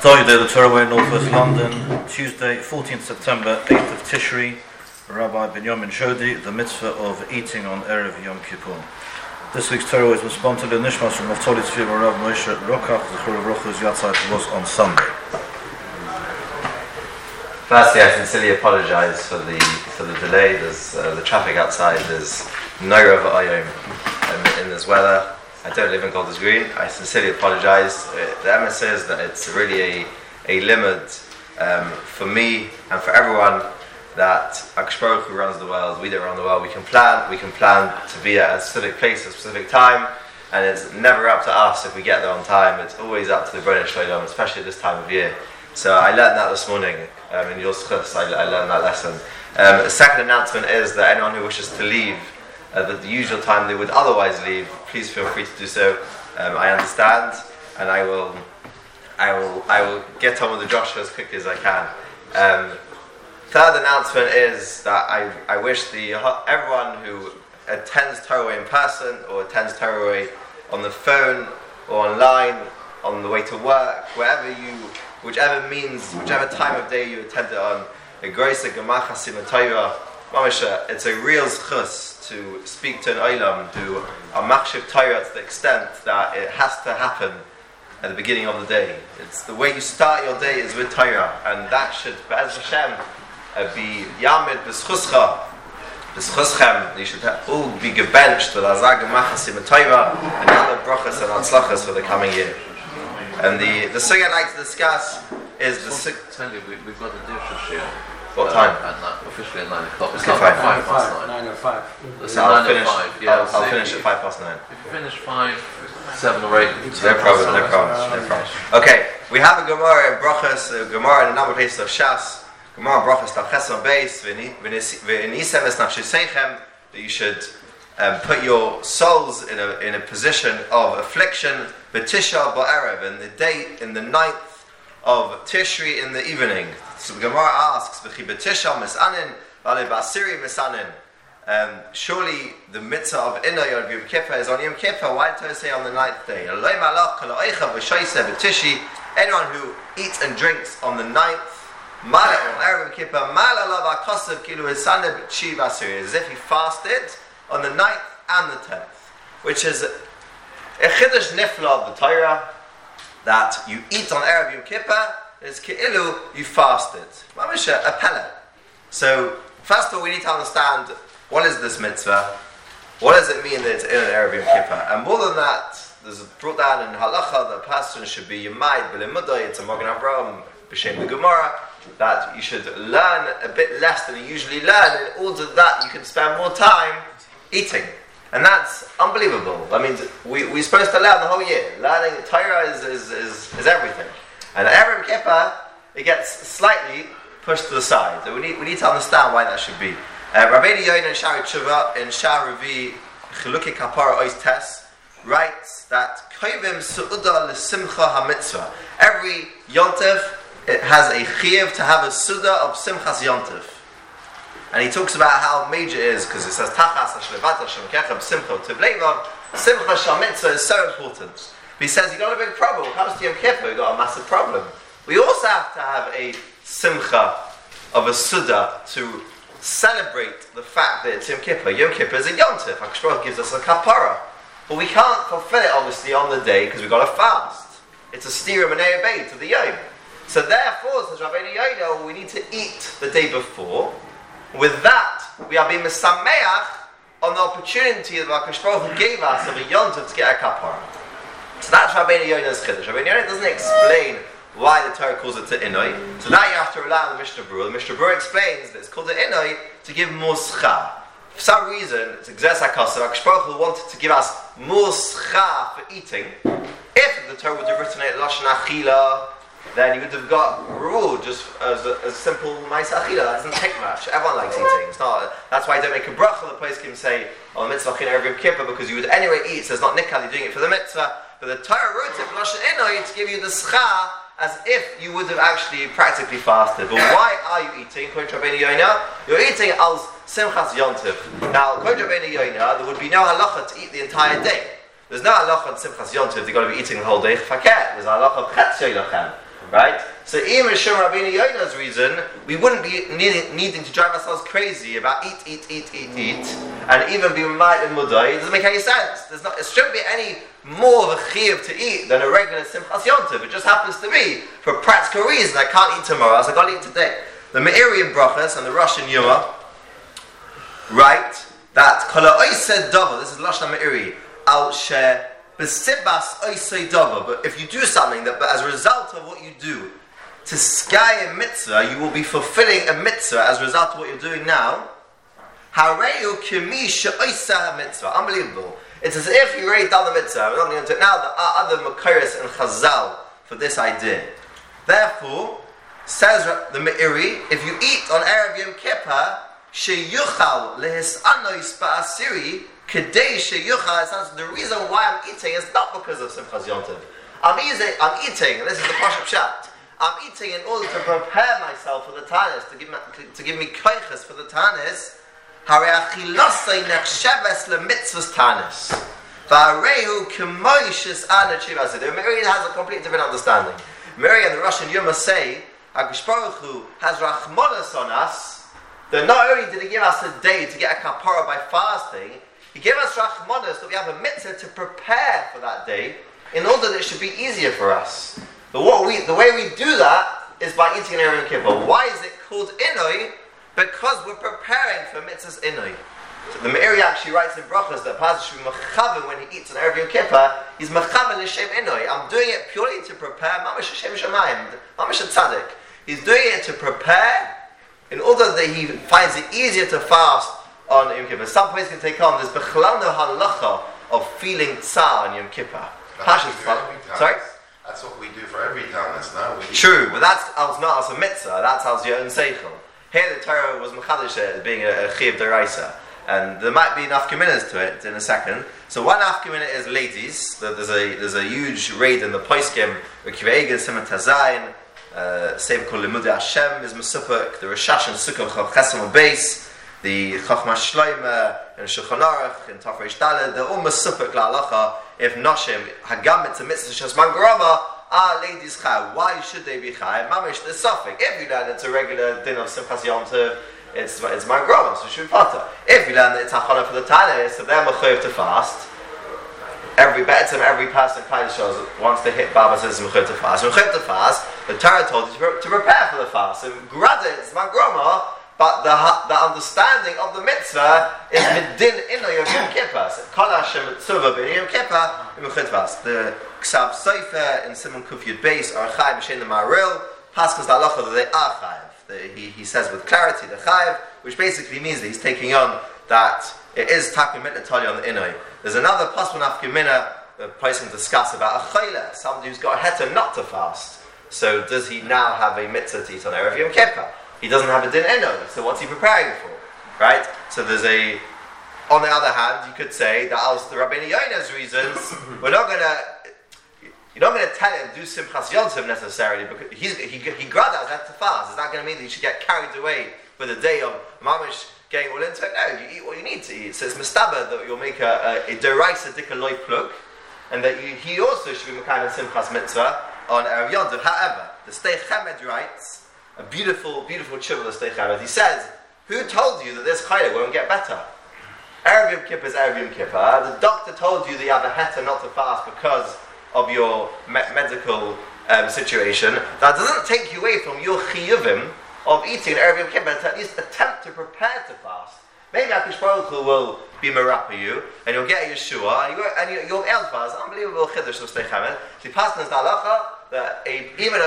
Thursday, the Torah Northwest London, Tuesday, 14th September, 8th of Tishri, Rabbi Binyamin Shodi, the mitzvah of eating on Erev Yom Kippur. This week's Torah is responsible to Nishmas from Naftali Tzvi Rav Moshe Rokach, Zechur Rochus Yatzai was on Sunday. Firstly, I sincerely apologise for the delay. There's the traffic outside. There's no Rav Ayom in this weather. I don't live in Golders Green. I sincerely apologise. The emes says that it's really a limit for me and for everyone that HaKadosh Baruch Hu runs the world. We don't run the world. We can plan to be at a specific place, a specific time, and it's never up to us if we get there on time. It's always up to the Bnei Shalom, especially at this time of year. So I learned that this morning in your schus. I learned that lesson. The second announcement is that anyone who wishes to leave at the usual time they would otherwise leave, please feel free to do so. I understand, and I will get on with the Joshua as quickly as I can. Third announcement is that I wish everyone who attends Torah in person or attends Torah on the phone or online, on the way to work, whichever time of day you attend it on, it's a real schus to speak to an olam, do a machshav Torah to the extent that it has to happen at the beginning of the day. It's the way you start your day is with Torah, and that should, Be'ez Hashem, be yamid b'schuschem. You should all be gebenched with azag machasim Torah and other brachas and atzlachas for the coming year. And the thing I'd like to discuss is we've got the Dirshah here. What time? Officially at 9 o'clock. It's okay, not fine. 9:05. I'll finish at 9:05. If you finish 5, 7 or 8. No problem. Okay, we have a Gemara in Brachas, a Gemara in a number of places of Shas. Gemara in Brachas, Tavcheson Beis, V'nisem es nafsheseichem, that you should put your souls in a position of affliction, B'tisha ba'erev, in the 9th of Tishri in the evening. So the Gemara asks, "V'chibetisha misanin, v'ale b'asiri misanin." Surely the mitzvah of Inoy on Yom Kippur is on Yom Kippur. Why did I say on the 9th day? Anyone who eats and drinks on the 9th, as if he fasted on the 9th and the 10th, which is a chiddush nifla of the Torah, that you eat on Erev Yom Kippur, it's ke'ilu, you fasted. Mamish a pella. So, first of all, we need to understand, what is this mitzvah? What does it mean that it's in an Erev Yom Kippur? And more than that, there's brought down in halacha that a person should be yemaid b'limudai, it's a Magen Avraham, b'shem the Gemara, that you should learn a bit less than you usually learn, in order that you can spend more time eating. And that's unbelievable. I mean, we're supposed to learn the whole year. Learning Torah is everything. And Erev Kippur, it gets slightly pushed to the side. So we need to understand why that should be. Rabbeinu Yoina in Shari Tshuva, in Shar Revi, Chiluki Kapara Ois Tes, writes that Koivim Su'uda L'Simcha HaMitzvah. Every Yontif, it has a chiyuv to have a Suda of Simchas Yontif. And he talks about how major it is, because it says Tachas Hashlevat Hashem Kechem Simcha Tivlevav. Simcha Shal Mitzvah is so important. But he says, you've got a big problem. When it comes to Yom Kippur, you've got a massive problem. We also have to have a simcha of a suda to celebrate the fact that it's Yom Kippur. Yom Kippur is a yontif. HaKadosh Baruch Hu gives us a kapara. But we can't fulfill it, obviously, on the day, because we've got to fast. It's a stira manei bay to the yom. So therefore, says Rabbeinu Yoina, we need to eat the day before. With that, we are being mesameach on the opportunity that HaKadosh Baruch Hu gave us of a yontif to get a kapara. So that's Rabbeinu Yoina's chiddush. Rabbeinu Yoina doesn't explain why the Torah calls it to Inoi. So now you have to rely on the Mishnah Berurah. The Mishnah Berurah explains that it's called to Inoi to give more schar. For some reason, it's Gzes HaKasav, HaKadosh Baruch Hu wanted to give us more schar for eating. If the Torah would have written it Lashon Achila, then you would have got rule just as a simple Ma'aseh Achila. That doesn't take much. Everyone likes eating. It's not. That's why I don't make a bracha. The place can say on the mitzvah Erev Yom Kippur, because you would anyway eat. So it's not nikal. You're doing it for the mitzvah. But the Torah wrote it Lashon Inoi to give you the schar as if you would have actually practically fasted. But why are you eating? According to Rabbeinu Yoina, you're eating as Simchas Yontif. Now, according to Rabbeinu Yoina, there would be no halacha to eat the entire day. There's no halacha on Simchas Yontif. They've got to be eating the whole day. There's a halacha of Chetz Yoilachem. Right? So even Shimon Rabbeinu Yona's reason, we wouldn't be needing to drive ourselves crazy about eat, and even be might and mudai. It doesn't make any sense. It shouldn't be any more of a chiyuv to eat than a regular Simchas Yontiv. It just happens to be, for a practical reason, I can't eat tomorrow, so I got to eat today. The Meiri in Brachas and the Rosh in Yuma write that Kala Oised Dava, this is Lashon Meiri, Al She Besibas Oised Dava, but if you do something but as a result of what you do, to sky a mitzvah, you will be fulfilling a mitzvah as a result of what you're doing now. Hareu Kimi She'oisa mitzvah. Unbelievable. It's as if you already done the mitzvah. We're not going to do it now. There are other Makairis and Chazal for this idea. Therefore, says the Meiri, if you eat on Erev Yom Kippur, Sheyuchal lehisanois ba'asiri kedei sheyuchal. The reason why I'm eating is not because of Simchas Yontiv. I'm eating, and this is the Pashup Pshat. I'm eating in order to prepare myself for the Tanis, to give me koiches for the Tanis. Harei achilosei nechsheves lemitzvos Tanis. V'arehu kemoishes anachiv. The Meiri has a completely different understanding. Meiri and the Rosh and Yuma say, HaKadosh Baruch Hu has rachmanos on us, that not only did He give us a day to get a kapara by fasting, He gave us rachmanos that we have a mitzvah to prepare for that day in order that it should be easier for us. But the way we do that is by eating an Erev Yom Kippur. Why is it called Inoi? Because we're preparing for mitzvahs Inoi. So the Meiri actually writes in Brachas that Pastor should be mechaven when he eats an Erev Yom Kippur. He's mechaven l'shem Inoi. I'm doing it purely to prepare mamash Hashem Shamayim, mamash tzaddik. He's doing it to prepare in order that he finds it easier to fast on Yom Kippur. Some points can take on. There's bechlal no halacha of feeling tsar on Yom Kippur. Sorry? That's what we do for every Tanis, no? True, but that's not as a mitzvah, that's as your own seichel. Here the Torah was mechadish as being a chiv deraisa, and there might be nafkaminas to it in a second. So one nafkamina is ladies. There's a huge raid in the Poiskim, Kive'egel, Simon Tazayin, same called Limudei Hashem is Mesupuk, the Rishash and Sukkah Chesam Beis, the Chachma Shloime and Shulchan Aruch and Tafresh Daled, they're all Mesupuk la'alacha. If Noshim Hagam it's a mitzvah Shas Mangarama, ladies chai. Why should they be chai? Mamish the suffix. If you learn it's a regular din of Simchas Yom Tov, it's Mangarama, so should be potter. If you learn that it's hachana for the Tanis, so they're mechayev to fast. Every person kind of wants to hit Baba says mechayev to fast. Mechayev to fast. The Torah told you to prepare for the fast. So grada it's Mangarama. But the understanding of the mitzvah is midin ino Yom Kippur. Kol Hashem mitzvah b'Yom Kippur v'mechidvas. The Ksav Sofer in Simon Kuf Yud Beis are chayiv b'shein the Maril. Paskas halacha that they are chayiv. He says with clarity the chayiv, which basically means that he's taking on that it is takim mitnatali on the inoi. There's another pasuk nafkamina the person discuss about a chayla, somebody who's got a heter not to fast. So does he now have a mitzvah to eat on Erev Yom Kippur? He doesn't have a din eno, so what's he preparing for? Right? So there's on the other hand, you could say that as the Rabbeinu Yona's reasons, you're not going to tell him to do Simchas Yontiv necessarily, because he gradas have to fast. Is that going to mean that you should get carried away with a day of mamish getting all into it? No, you eat what you need to eat. So it's mistaba that you'll make a deraisa dika loy pluk, and that he also should be mekayim Simchas Mitzvah on Erev Yontiv. However, the Stei Chemed writes, a beautiful, beautiful chibur of Stei Chemed. He says, who told you that this chayla won't get better? Erev Yom Kippur is Erev Yom Kippur. The doctor told you that you have a heter not to fast because of your medical situation. That doesn't take you away from your chiyuvim of eating Erev Yom Kippur to at least attempt to prepare to fast. Maybe HaKadosh Baruch Hu will be merapa you, and you'll get a Yeshua, and you'll be able to fast. Unbelievable chiddush of Stei Chemed. The pasuk is the halacha that even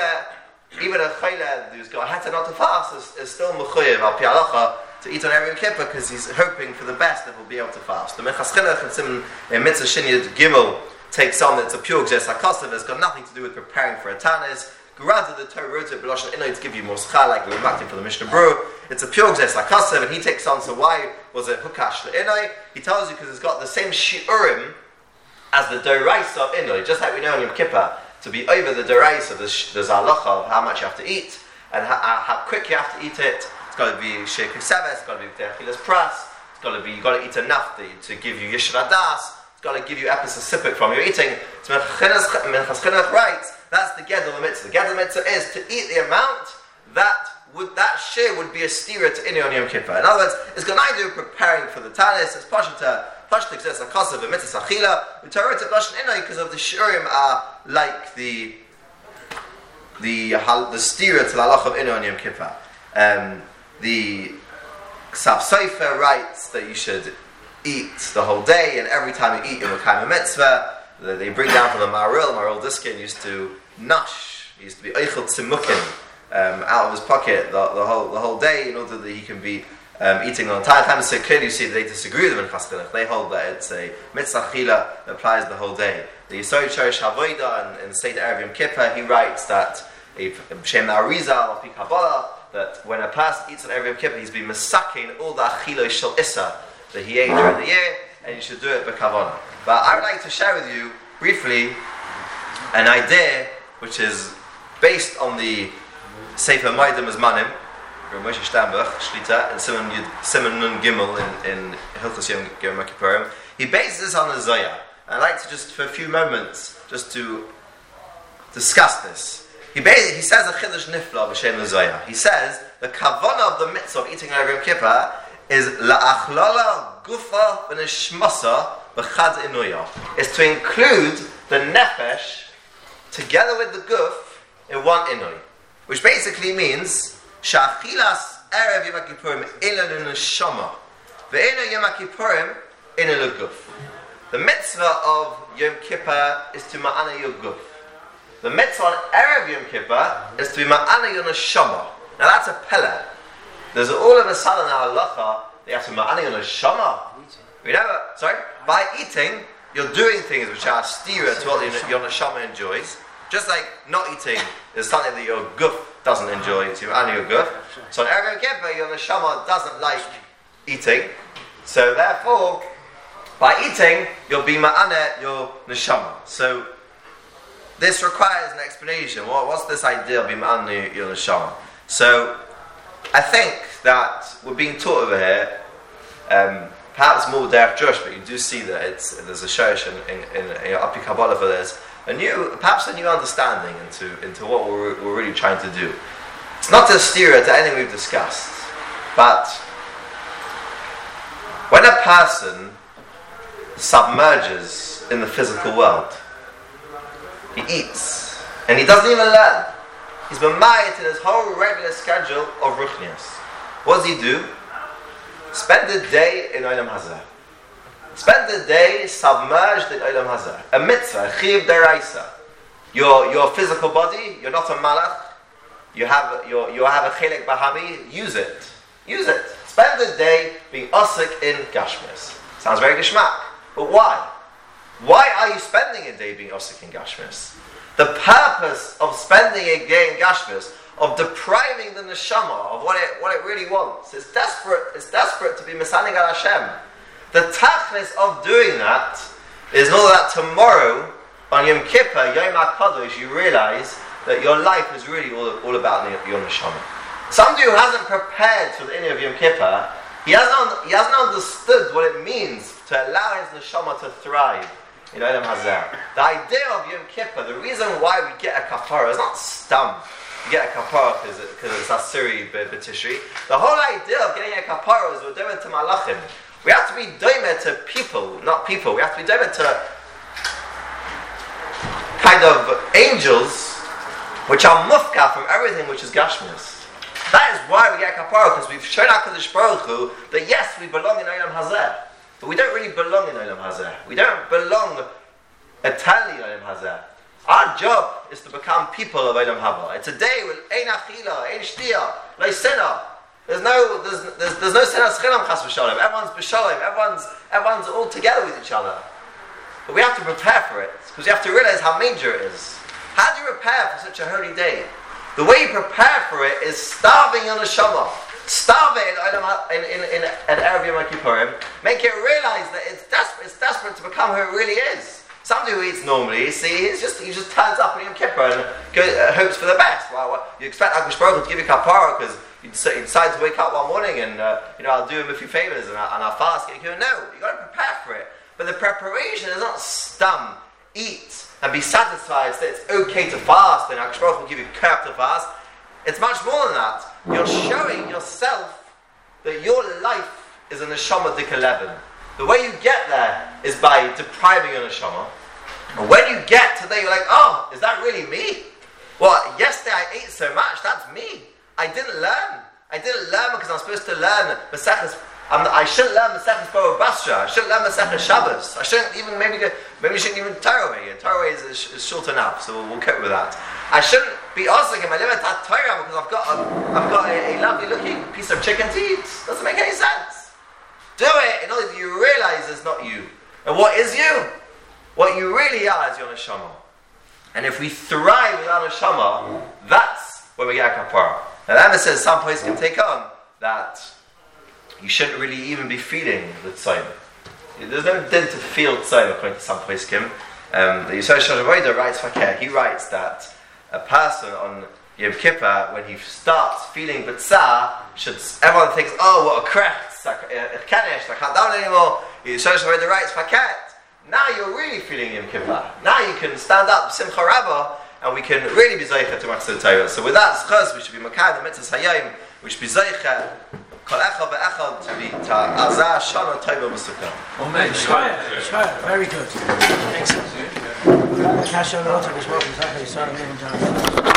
a chayla who's got a heter not to fast is still mechuyev al pi halacha to eat on Erev Yom Kippur because he's hoping for the best that he'll be able to fast. The Minchas Chinuch and Simon Mitzvah Shinyad Gimel takes on that it's a pure gzes hakasav. It's got nothing to do with preparing for a tanis. Rather, the Torah wrote it b'lashon inoi to give you more schal, like we were marking for the Mishnah Berurah. It's a pure gzes hakasav, and he takes on. So why was it hukash le'inoi? He tells you because it's got the same shiurim as the doraisa of inoi, just like we know in Yom Kippur. To be over the deraisa, there's halacha of how much you have to eat and how quick you have to eat it. It's got to be sheikh seves, it's got to be techilas pras. It's got to be, you got to eat enough to give you yishra das. It's got to give you epis sipik from your eating. So Minchas Chinuch writes That's the Gedol Mitzvah. The Gedol Mitzvah is to eat the amount that share would be a stira to Inyan on Yom Kippur. In other words, it's going to do preparing for the Tanis, it's Pashta Kses HaKasav Mitzvah Achila, Utarot Blashan Inay, because of the Shurim are like the stira to the halach of Inyan on Yom Kippur. The Ksav Sofer writes that you should eat the whole day, and every time you eat, you will kind of mitzvah. They bring down from the Maharil Diskin used to nash, he used to be eichel tzimukin out of his pocket the whole day in order that he can be eating the entire time. So clearly you see that they disagree with them in Chassidus. They hold that it's a mitzvah chila that applies the whole day. The Yisod Shorish Havoida in Seder Erev Yom Kippur, he writes that Shem Arizal Pi Kabbalah, that when a person eats on Erev Yom Kippur, he's been masakin all the achilo shel issa that he ate during the year, and you should do it b'kavanah. But I would like to share with you briefly an idea which is based on the Sefer Maidim Azmanim, from Moshe Steinbach, Shlita, and Simon Nun Gimel in Hilchos Yom Kippurim. He bases this on the Zoya. I'd like to just, for a few moments, just to discuss this. He says a Chiddush Nifla b'Shem the Zoya. He says the kavanah of the mitzvah of eating Erev Yom Kippur is la'achlala gufa v'nishmasa b'chad inuya. Is to include the nefesh together with the guf in one inui, which basically means sha'achilas erev Yom Kippurim ilan neshama ve'ena Yom Kippurim ilan guf. The mitzvah of Yom Kippur is to ma'ana your guf. The mitzvah on erev Yom Kippur is to be ma'ana your neshama. Now that's a pella. There's all of a sudden a halacha they have to ma'ana your neshama. By eating, you're doing things which are stira to what your neshama enjoys. Just like not eating is something that your guf doesn't enjoy, to ma'ana your guf. So on erev Yom Kippur, your neshama doesn't like eating. So therefore, by eating, you'll be ma'ana your neshama. So this requires an explanation. What's this idea of being ma'ana your neshama? So I think that we're being taught over here, perhaps more derech Jewish, but you do see that there's a shorish in Api Kabbalah for this, perhaps a new understanding into what we're really trying to do. It's not a steer to anything we've discussed, but when a person submerges in the physical world, he eats, and he doesn't even learn. He's been married to his whole regular schedule of ruchnias. What does he do? Spend the day in Olam Hazeh. Spend the day submerged in Olam Hazeh. A mitzvah, chiv deraisa. Your physical body, you're not a malach. You have a chelek bahami. Use it. Spend the day being osik in gashmis. Sounds very geshmak, but why? Why are you spending a day being osik in gashmis? The purpose of spending a day in gashmis, of depriving the neshama of what it really wants, it's desperate to be mesanig al Hashem. The tachlis of doing that is in order that tomorrow on Yom Kippur, Yom HaKadosh, you realize that your life is really all about your neshama. Somebody who hasn't prepared for the inyan of Yom Kippur, he hasn't understood what it means to allow his neshama to thrive in Olam Hazeh. The idea of Yom Kippur, the reason why we get a kapara is not stum. You get a kapara because it's Asuri b'Tishri. The whole idea of getting a kapara is we're doing to malachim. We have to be doimed to people, not people. We have to be doimed to kind of angels which are mufka from everything which is gashmis. That is why we get a kapara, because we've shown HaKadosh Baruch Hu that yes, we belong in Olam Hazeh. But we don't really belong in Olam Hazeh. We don't belong eternally in Olam Hazeh. Our job is to become people of Olam Haba. It's a day with ein achila, ein shtia, no sinah. There's no sinah schilam chas v'shalom. Everyone's b'shalom. Everyone's all together with each other. But we have to prepare for it, because you have to realize how major it is. How do you prepare for such a holy day? The way you prepare for it is starving your neshama. Starve it in Erev Yom Kippurim. Make it realize that it's desperate to become who it really is. Somebody who eats normally, he just turns up on Yom Kippur and hopes for the best. Well, you expect HaKadosh Baruch Hu to give you kapara because you decide to wake up one morning and I'll do him a few favors and I'll fast. No, you got to prepare for it. But the preparation is not stum. eat and be satisfied that it's okay to fast, and HaKadosh Baruch will give you curb to fast. It's much more than that. You're showing yourself that your life is a neshama dika level. The way you get there is by depriving your neshama. And when you get to there, you're like, oh, is that really me? Well, yesterday I ate so much, that's me. I didn't learn. I didn't learn because I'm supposed to learn Maseches. I shouldn't learn Maseches Bava Basra. I shouldn't learn Maseches Shabbos. I shouldn't even, maybe we shouldn't even Torah. Torah is short enough, so we'll cope with that. I shouldn't be asking my limit at Torah because I've got a lovely looking piece of chicken to eat. Doesn't make any sense. Do it in order that you realize it's not you. And what is you? What you really are is your neshama. And if we thrive without neshama, that's where we get kapara. Now the Rebbe says some place can take on that you shouldn't really even be feeling the tzayim. There's no din to feel tzayim according to some place Kim. The Yisrael Shalomoida writes fakir. He writes that a person on Yom Kippur, when he starts feeling b'tzah, everyone thinks, oh, what a krecht, I can't down anymore. Yisrael Shalomoida writes fakir. Now you're really feeling Yom Kippur. Now you can stand up, Simcha Rabbah, and we can really be zeicha to Machzor Torah. So with that, we should be makar the mitzvahs hayom, we should be zeicha kol echad ve'echad to be ta'azah shana tova v'sukkah. Amen. Shaya, very good. Excellent. Kasha,